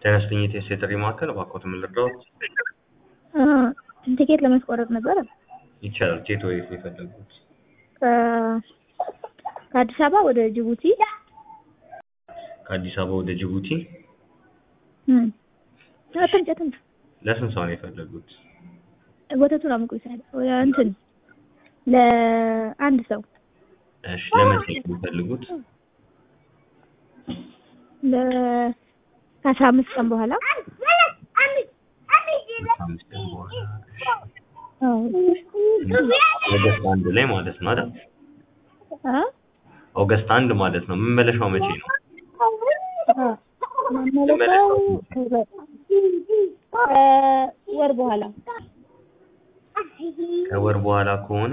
ጤናስጥኝ የጥሪ ማዕከል እባክዎት ምን ልርዳዎት? ትኬት ለማስቆረጥ ነበር። ይቻላል። ኬት ወዴት ነው የፈለጉት? ከአዲስ አበባ ወደ ጅቡቲ። ከአዲስ አበባ ወደ ጅቡቲ? አትንጨትም። ለስንት ሰው ነው የፈለጉት? ወተቱን አምቆ ይሳል እንትን ለአንድ ሰው። እሺ ለመቼ ነው የሚፈልጉት? ከ15 ቀን በኋላ። 15 ቀን በኋላ። ኦገስት 1 ላይ ማለት ነው አይደል? ኦገስት 1 ማለት ነው። መመለሻው መቼ ነው? መመለሻው ወር በኋላ። ከወር በኋላ ከሆነ